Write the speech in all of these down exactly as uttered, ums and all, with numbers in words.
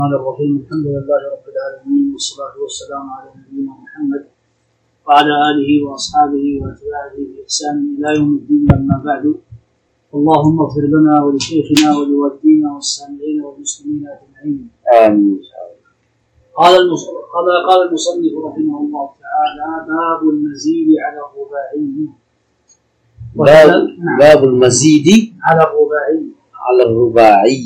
الرحمن الرحيم. الحمد لله رب العالمين، والصلاة والسلام على نبينا محمد وعلى آله وأصحابه وأتباعه بإحسان إلى يوم الدين. أما بعد، اللهم اغفر لنا ولشيخنا ولوالدينا والسامعين والمسلمين أجمعين. آمين. قال قال قال المصنف رحمه الله تعالى: باب المزيد على الرباعي. باب, باب المزيد على الرباعي على الرباعي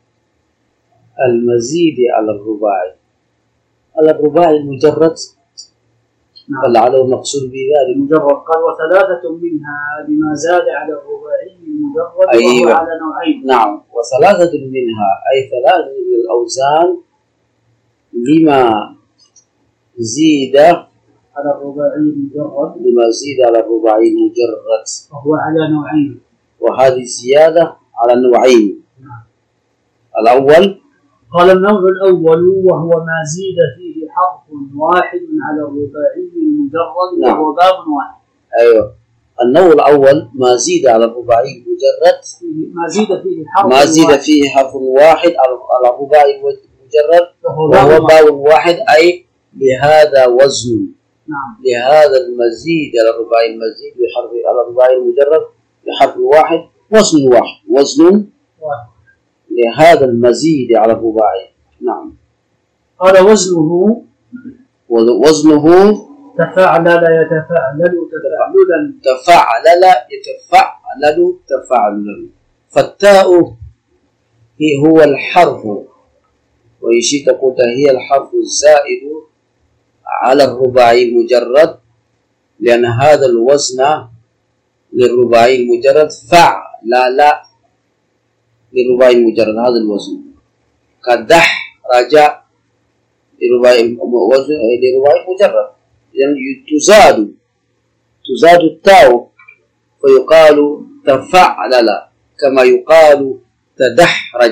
المزيد على الرباعي على الرباعي المجرد. نعم. فلعله المقصود بذلك مجرد. قال: وثلاثة منها لما زاد على الرباعي المجرد. أيوة. وهو على نوعين. نعم، وثلاثة منها أي ثلاثة من الأوزان لما زيد على الرباعي المجرد لما زيد على الرباعي المجرد، وهو على نوعين. وهذه زيادة على نوعين. نعم. الأول قال: النوع الأول وهو ما زيد فيه حرف واحد على الرباعي المجرد. نعم. وهو باب واحد. أيوة، النوع الأول ما زيد على الرباعي المجرد، ما زيد فيه حرف ما زيد واحد. فيه حرف واحد على الرباعي المجرد، وهو وهو باب باب واحد أي لهذا وزن. نعم. لهذا المزيد على الرباعي المزيد بحرف على الرباعي المجرد بحرف واحد وزن واحد وزن واحد. لهذا المزيد على الرباعي. نعم. قال: وزنه وزنه تفعلل يتفعلل تفعللا. تفعلل يتفعلل تفعللا. فالتاء هي هو الحرف، ويشي تقول هي الحرف الزائد على الرباعي المجرد، لأن هذا الوزن للرباعي المجرد فعلل للرباعي المجرد، هذا الوزن. كدح رجع للرباعي المجرد، يعني تزاد تزاد التاء فيقال تفعلل كما يقال تدحرج.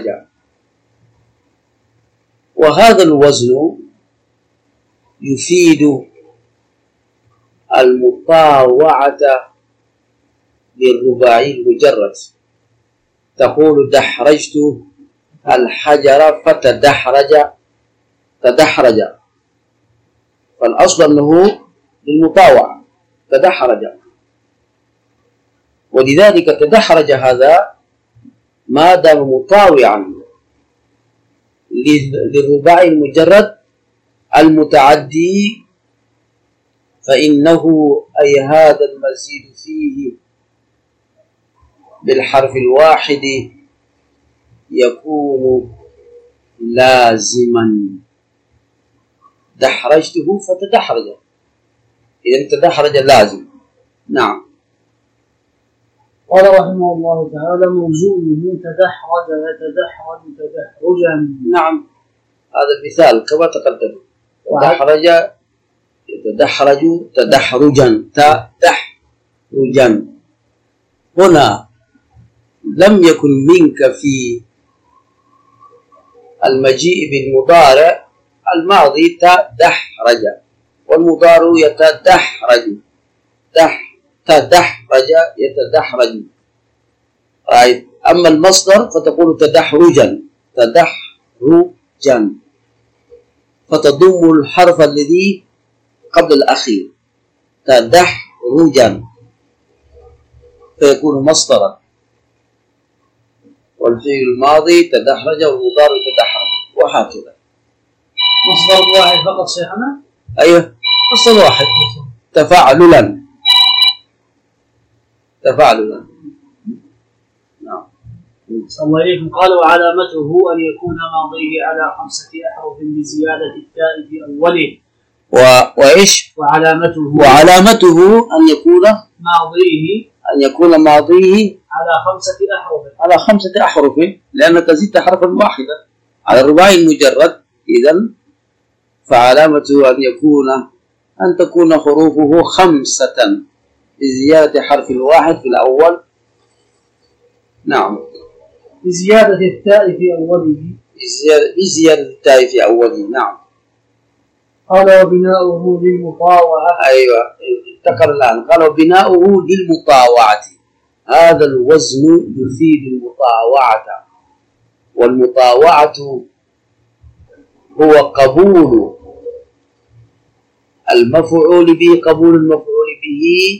وهذا الوزن يفيد المطاوعة للرباعي المجرد. تقول دحرجت الحجر فتدحرج تدحرج، فالأصل أنه للمطاوعة تدحرج، ولذلك تدحرج هذا ما دام مطاوعا للرباعي المجرد المتعدي، فإنه أي هذا المزيد فيه بالحرف الواحد يكون لازما. دحرجته فتدحرج، إذا تدحرج لازم. نعم. قال رحمه الله تعالى: موزونه تدحرج يتدحرج تدحرجا. نعم، هذا المثال كما تقدم. تدحرج يتدحرج تدحرجا تدحرجا. هنا لم يكن منك في المجيء بالمضارع الماضي تدحرج، والمضارع يتدحرج دح تدحرج يتدحرج. طيب، أما المصدر فتقول تدحرجا تدحرجا، فتضم الحرف الذي قبل الأخير تدحرجا فيكون مصدرا، والفعل الماضي تدحرج والمضارع تدحرج، وهكذا. مصدر واحد فقط شيخنا؟ أيوه، مصدر واحد. تفاعللا تفاعللا. نعم. الله إليكم. قال: وعلامته أن يكون ماضيه على خمسة أحرف بزيادة التاء في أوله. و... وإيش؟ وعلامته وعلامته أن يكون ماضيه أن يكون ماضيه على خمسة أحرف على خمسة أحرف، لأنك زدت حرفا واحدا على الرباعي المجرد. إذن فعلامته أن يكون أن تكون حروفه خمسة بزيادة حرف الواحد في الأول. نعم. بزيادة التاء في أوله. بزيادة, بزيادة التاء في أوله. نعم. قال: وبناؤه للمطاوعة. أيوة، افتكر الآن. قال: وبناؤه للمطاوعة. هذا الوزن يفيد المطاوعة، والمطاوعة هو قبول المفعول به، قبول المفعول به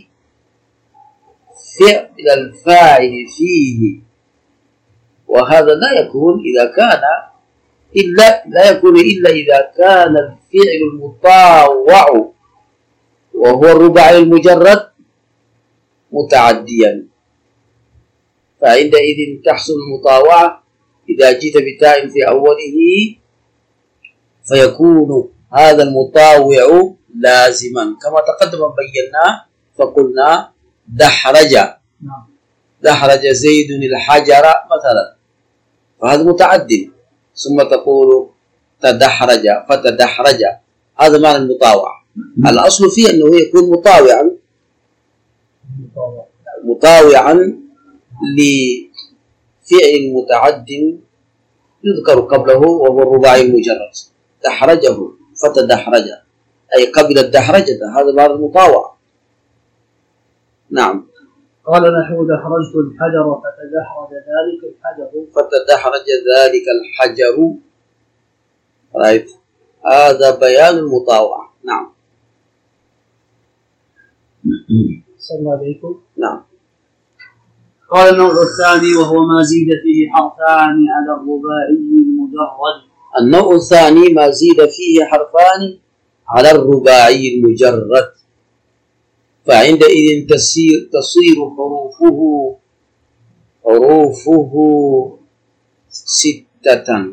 فعل الفاعل فيه، وهذا لا يكون إذا كان إلا لا يكون إلا إذا كان الفعل المطاوع وهو الرباعي المجرد متعديا، فعندئذ تحصل المطاوعة إذا جئت بتاء في أوله، فيكون هذا المطاوع لازما كما تقدم بيناه، فقلنا دحرج دحرج زيد الحجر مثلا، فهذا متعد، ثم تقول تدحرج فتدحرج، هذا معنى المطاوع. الأصل فيه أنه يكون مطاوعا مطاوعا لفعل متعد يذكر قبله وهو الرباعي المجرد، دحرجه فتدحرج أي قبل الدحرجة، هذا معنى المطاوع. نعم. قال نحو دحرجت الحجر فتدحرج ذلك الحجر فتدحرج ذلك الحجر. رأيت، هذا بيان المطاوعة. نعم. صلى عليكم. نعم. قال النوع الثاني وهو ما زيد فيه حرفان على الرباعي المجرد. النوع الثاني ما زيد فيه حرفان على الرباعي المجرد، فعندئذ تصير تصير حروفه حروفه ستة.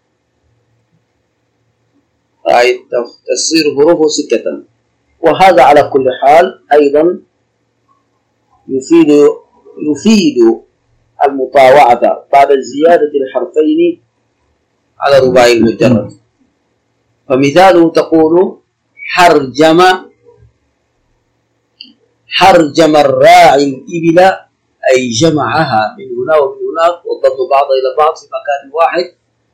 رأيت، تصير حروفه ستة، وهذا على كل حال أيضا يفيد يفيد المطاوعة بعد زيادة الحرفين على الرباعي المجرد. فمثاله تقول حرجم حرجم الراعي الإبل، أي جمعها من هنا ومن هناك وضم بعضها إلى بعض في مكان واحد.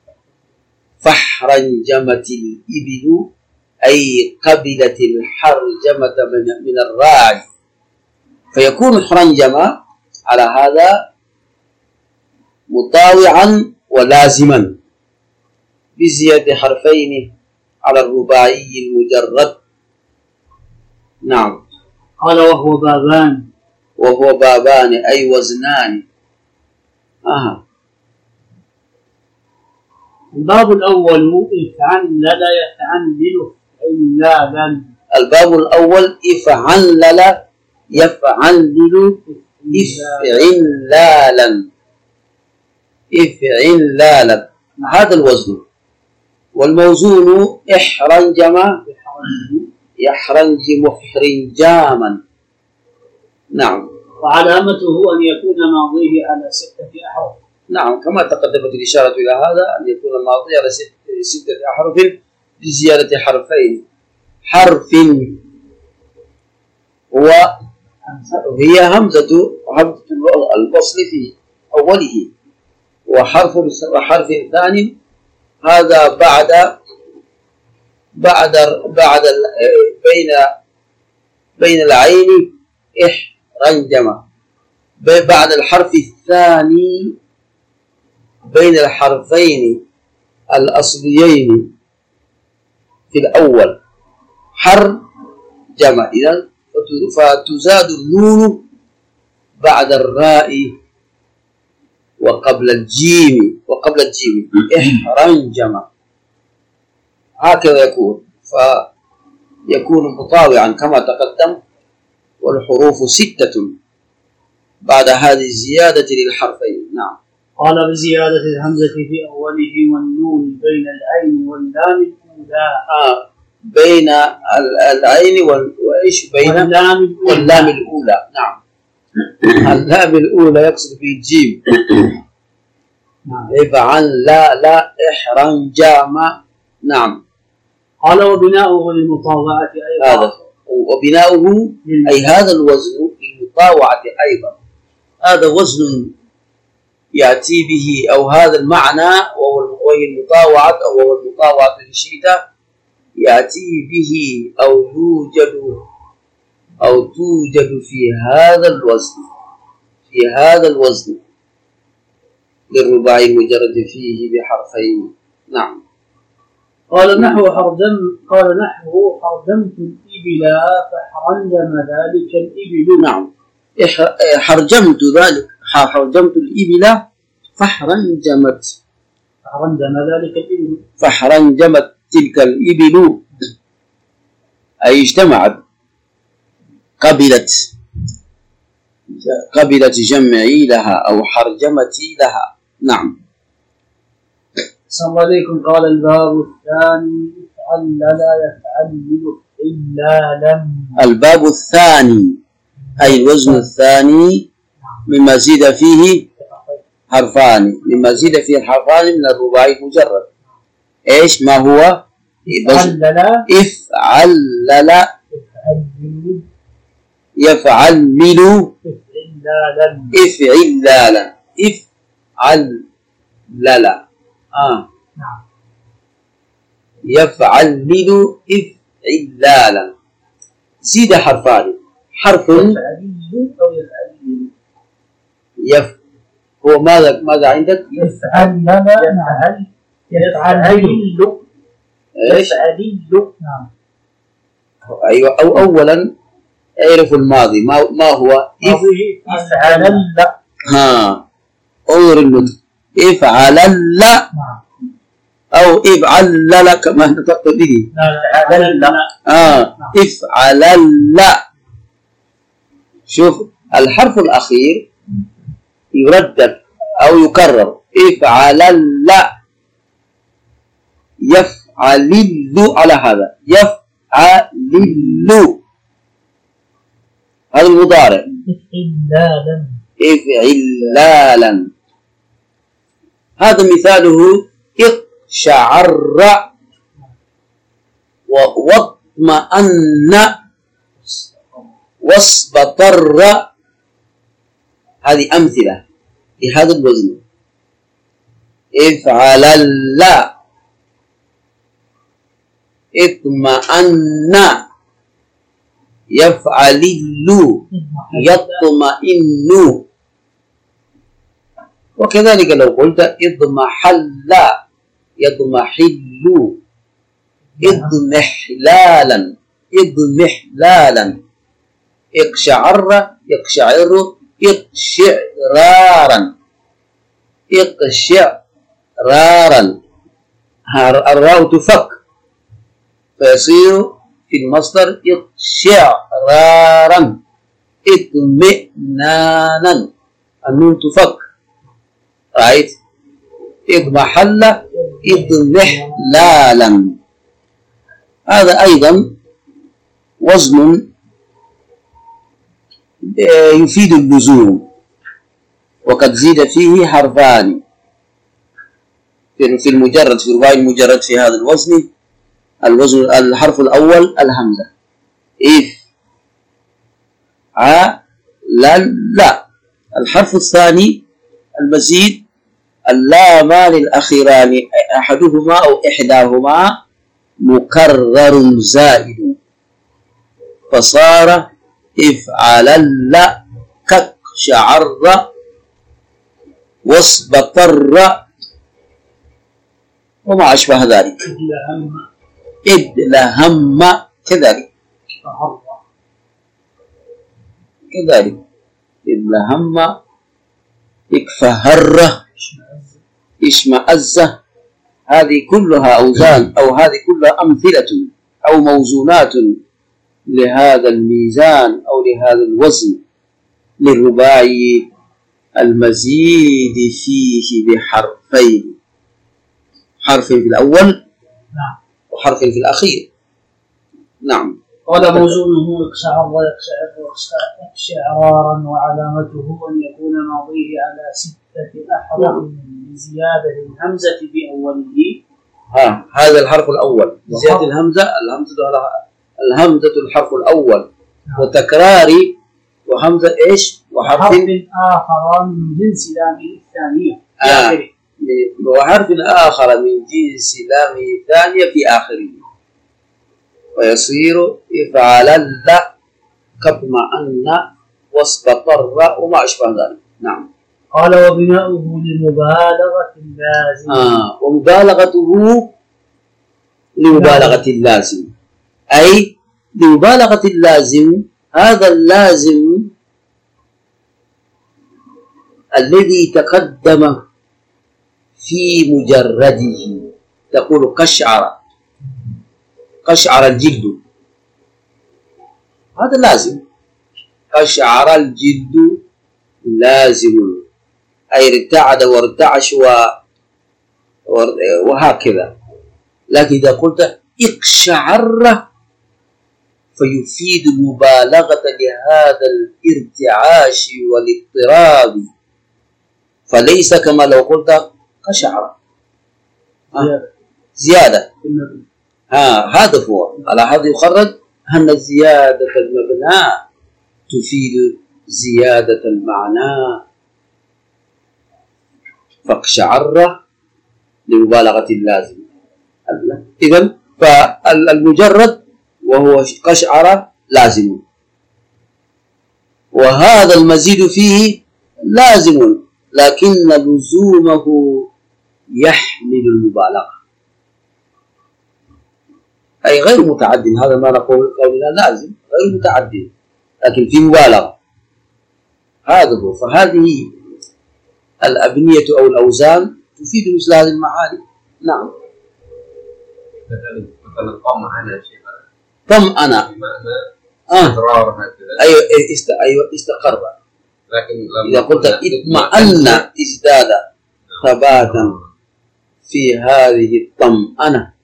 فاحرنجمت الإبل أي قبلت الحرجمة من الراعي، فيكون حرنجم على هذا مطاوعا ولازما بزيادة حرفين على الرباعي المجرد. نعم. قال وهو بابان. وهو بابان أي وزنان. آه. الباب الأول افعلل يفعلل إلالا. الباب الأول افعلل يفعلل افعلالا افعلالا، هذا الوزن. والموزون احرنجم يحرنجم احرنجاما. نعم. وعلامته أن يكون ماضيه على ستة أحرف. نعم، كما تقدمت الإشارة إلى هذا، أن يكون الماضي على ستة أحرف بزيادة حرفين. حرف هو هي همزة همزة الوصل في أوله، وحرف وحرف ثاني هذا بعد بعد بعد بين بين العين احرنجم، بعد الحرف الثاني بين الحرفين الأصليين في الأول حرجم، إذن فتزاد النون بعد الراء وقبل الجيم وقبل الجيم احرنجم، هكذا يكون، فيكون مطاوعا كما تقدم. والحروف ستة بعد هذه الزيادة للحرفين. نعم. قال بزيادة الهمزة في أوله والنون بين العين واللام الأولى. آه بين العين وإيش بين واللام, واللام الأولى. نعم. اللام الأولى يقصد في الجيم. نعم. افعل لا لا احرنجام. نعم. قال وبناؤه للمطاوعة أيضا. هذا وبناؤه أي هذا الوزن للمطاوعة أيضا، هذا وزن يأتي به، أو هذا المعنى وهي المطاوعة أو وهو المطاوعة للشيطة يأتي به أو يوجد أو توجد في هذا الوزن في هذا الوزن للرباعي المجرد فيه بحرفين. نعم. قال نحو حرجم قال نحو حرجمت الإبل فحرنجم ذلك الإبل. نعم، حرجمت ذلك حرجمت الإبل فحرنجمت فحرنجم ذلك الإبل فحرنجمت تلك الإبل أي اجتمعت، قبلت قبلت جمعي لها أو حرجمتي لها. نعم. السلام عليكم. قال الباب الثاني افعل لا يفعل إلا لم. الباب الثاني أي الوزن الثاني مما زيد فيه حرفان، مما زيد فيه الحرفان من الرباعي المجرد. إيش ما هو؟ افعل افعل يفعل ملو افعل لا افعل لا آه. يفعل ملو افعل لا زيد حرفان، حرف يف هو ماذا ماذا عندك؟ يفعل يفعل يفعل ايش؟ نعم. ايوه. او اولا اعرف الماضي ما ما هو؟ افعل لا. ها انظر النطق، افعل لا او افعل لا كما نطقت به. افعل لا. اه افعل لا. شوف الحرف الاخير يردد او يكرر، افعل لا يفعل اللو على هذا، يفعل اللو هذا المضارع. افعلالا افعلالا هذا مثاله اقشعر واطمأن واصبطر. هذه أمثلة لهذا الوزن. افعلالا اطمأن يفعل اللو يطمئن. وكذلك لو قلت اضمحل يضمحل، اضمحلالا اضمحلالا، اقشعر يقشعر اقشعرارا اقشعرارا. الراء تفك فيصير في المصدر اقشعرارا اطمئنانا، النون تفك. رأيت؟ اضمحل اضمحلالا. هذا أيضا وزن يفيد اللزوم، وقد زيد فيه حرفان في المجرد، في الرباعي المجرد في هذا الوزن. الوزن الحرف الأول الهمزة إف ع لا لا. الحرف الثاني المزيد اللامان الأخيران، أحدهما أو إحداهما مكرر زائد، فصار افعل كقشعر واصبطر وما أشبه ذلك. ادلهم كذلك كذلك ادلهم اكفهر اشمأز. هذه كلها أوزان أو هذه كلها أمثلة أو موزونات لهذا الميزان أو لهذا الوزن للرباعي المزيد فيه بحرفين، حرف في الأول وحرف في الأخير. نعم. قال موزونه اقشعر يقشعر اقشعرارا، وعلامته أن يكون ماضيه على ستة أحرف بزيادة الهمزة بأوله. ها هذا الحرف الأول بزيادة الهمزة، الهمزة الهمزة الحرف الأول وتكرار وهمزة إيش وحرف آخر من جنس لامه الثانية في آه. آخره، وحرف آخر من جنس لامه الثانية في آخره، ويصير افعل لا كاطمأن واصبطر وما أشبه ذلك. نعم. قال وبناؤه لمبالغة لازمة. آه. ومبالغته لمبالغة اللازم، أي لمبالغة اللازم. هذا اللازم الذي تقدم في مجرده، تقول قشعر، قشعر الجلد، هذا لازم. قشعر الجلد لازم، أي ارتعد وارتعش وهكذا. لكن إذا قلت اقشعر فيفيد المبالغة لهذا الارتعاش والاضطراب، فليس كما لو قلت قشعر زيادة. ها هذا هو، على هذا يخرج أن زيادة المبنى تفيد زيادة المعنى، فاقشعر لمبالغة اللازم. إذن فالمجرد وهو قشعر لازم، وهذا المزيد فيه لازم، لكن لزومه يحمل المبالغة، أي غير متعد. هذا ما نقول قولنا لازم غير متعد، لكن في مبالغة. هذا هو. فهذه الأبنية أو الأوزان تفيد مثل هذه المعاني. نعم. مثلا طمأنة شيء، طمأنة استقرار هكذا. أيوة است أيوة استقر. لكن إذا قلت اطمأن ازداد ثباتا في هذه الطمأنة،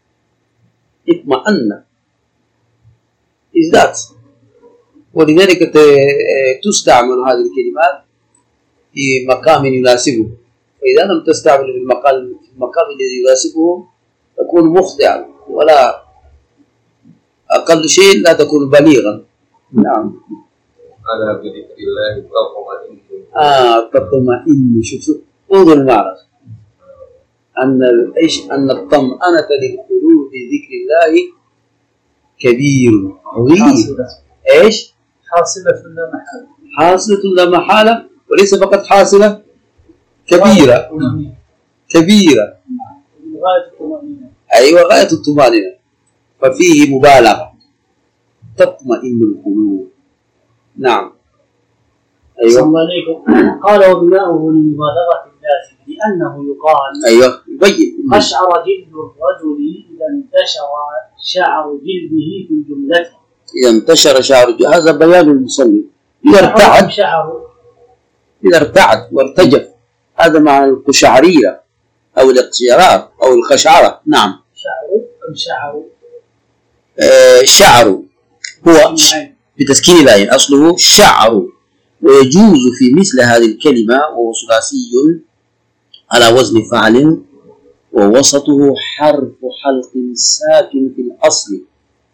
اطمأن ازداد. ولذلك تستعمل هذه الكلمات في مقام يناسبه، فإذا لم تستعمل في المقام في المقام الذي يناسبه تكون مخطئا، ولا أقل شيء لا تكون بليغا. نعم. ألا بذكر الله تطمئن. آه تطمئن. شوف شوف انظر المعنى، أن إيش أن الطمأنة للقلوب بذكر الله كبير عظيم. إيش؟ حاصلة لا محالة. حاصلة لا محالة، وليس فقط حاصلة، كبيرة كبيرة. غاية الطمأنينة. أيوة غاية الطمأنينة، ففيه مبالغة. تطمئن القلوب. نعم. أيوة. الله عليكم. قال وبناؤه لمبالغة اللازم لأنه يقال. أيوة يبين. قشعر جلد الرجل إذا انتشر شعر جلده في جملته. إذا انتشر شعر جلده، هذا بيان المصنف. إذا ارتعد شعره، إذا ارتعد وارتجف، هذا مع القشعريرة أو الاقشعار أو القشعرة. نعم. شعر أم شعر؟ آه شعر هو بتسكين العين، أصله شعر، ويجوز في مثل هذه الكلمة وهو ثلاثي على وزن فعل ووسطه حرف حلق ساكن في الأصل،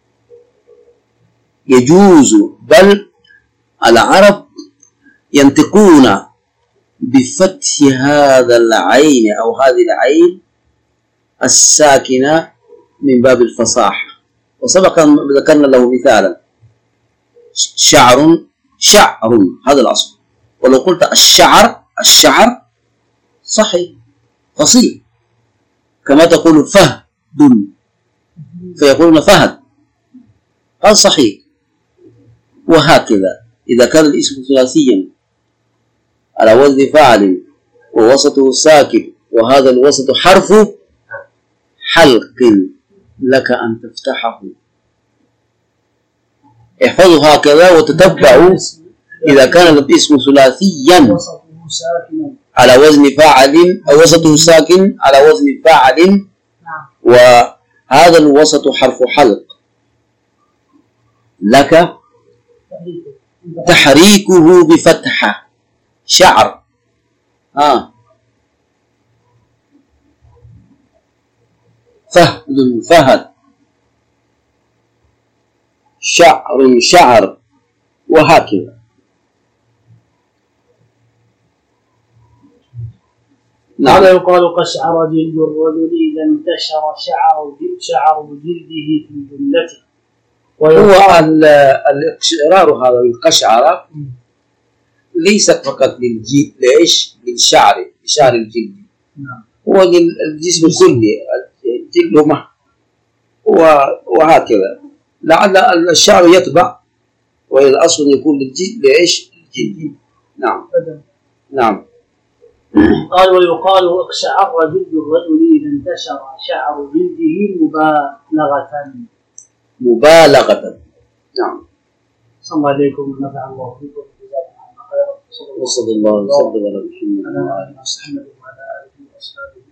يجوز. بل العرب ينطقون بفتح هذا العين أو هذه العين الساكنة من باب الفصاحة، وسبق ذكرنا له مثالا. شعر شعر هذا الأصل، ولو قلت الشعر الشعر صحيح فصيح، كما تقول فهد فيقولون فهد، هذا صحيح. وهكذا إذا كان الاسم ثلاثيا على وزن فاعل ووسطه ساكن وهذا الوسط حرف حلق لك أن تفتحه. احفظوا هكذا وتتبعوا. إذا كان الاسم ثلاثيا على وزن فاعل أو وسطه ساكن على وزن فاعل وهذا الوسط حرف حلق، لك تحريكه بفتحة شعر. آه. فهد فهد، شعر شعر، وهكذا. نعم. هذا يقال قشعر جلد الرجل إذا انتشر شعر شعر جلده في جملته. هو الاقشعار هذا القشعرة ليست فقط للجلد، ليش؟ للشعر، لشعر الجلد. نعم. هو الجسم كله، الجلد مه وهكذا. لعل الشعر يطبع وإذا أصل يكون للجلد لإيش؟ للجلد. نعم نعم. قال ويقال اقشعر جلد الرجل إذا انتشر شعر جلده مبالغة. مبالغة. نعم. صلى الله عليكم ونفع الله بكم وجزاكم الله خيرا. وصلى الله وسلم على محمد وعلى آله وصحبه وعلى آله وأصحابه